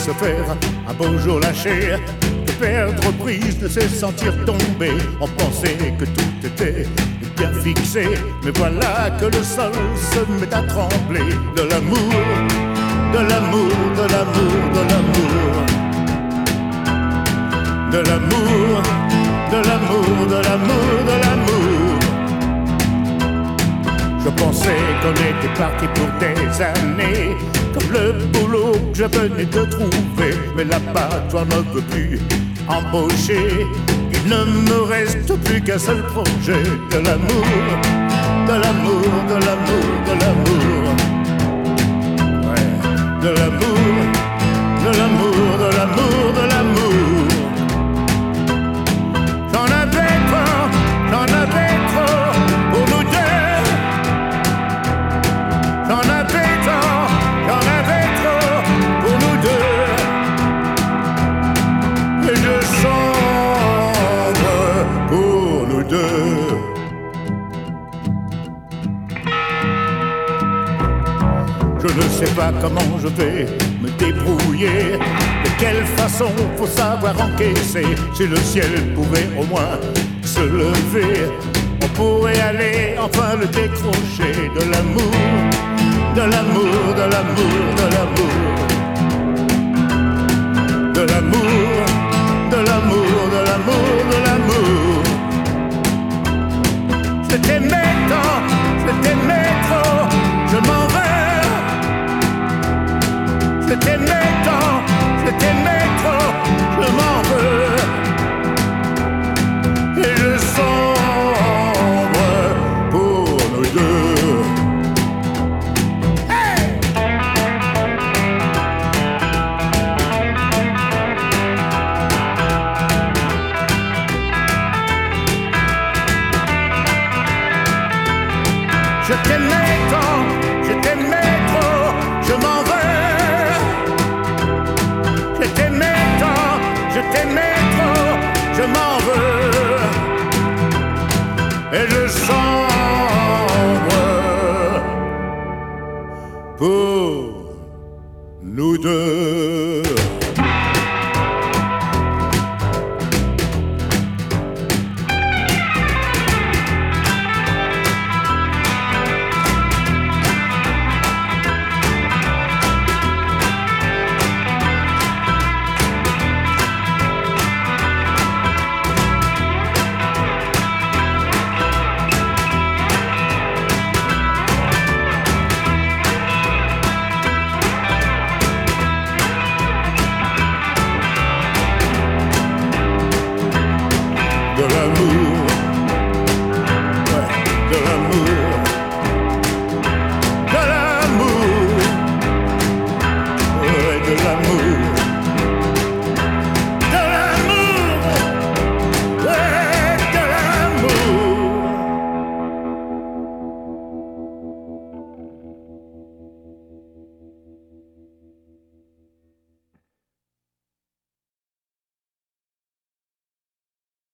se faire un beau jour lâcher, de perdre prise, de se sentir tomber. On pensait que tout était bien fixé, mais voilà que le sol se met à trembler. De l'amour, de l'amour, de l'amour, de l'amour, de l'amour, de l'amour, de l'amour, de l'amour. Je pensais qu'on était parti pour des années, comme le boulot que je venais de trouver. Mais là-bas, toi ne veux plus embaucher. Il ne me reste plus qu'un seul projet. De l'amour, de l'amour, de l'amour, de l'amour. Ouais. De l'amour, de l'amour, de l'amour, de l'amour. J'en avais trop pour nous deux. J'en avais trop pour nous deux. Et je sombre pour nous deux. Je ne sais pas comment je vais me débrouiller, de quelle façon faut savoir encaisser. Si le ciel pouvait au moins se lever, on pourrait aller enfin le décrocher. De l'amour, de l'amour, de l'amour, de l'amour, de l'amour, de l'amour, de l'amour, de l'amour. Je t'aimais tant, je t'aimais trop, je m'en vais. Je t'aimais tant, je t'aimais trop, je m'en veux. Et je sombre pour nous deux. Hey! Je t'aimais tant, je t'aimais trop, je m'en veux. Je t'aimais tant, je t'aimais trop, je m'en veux. Et je sens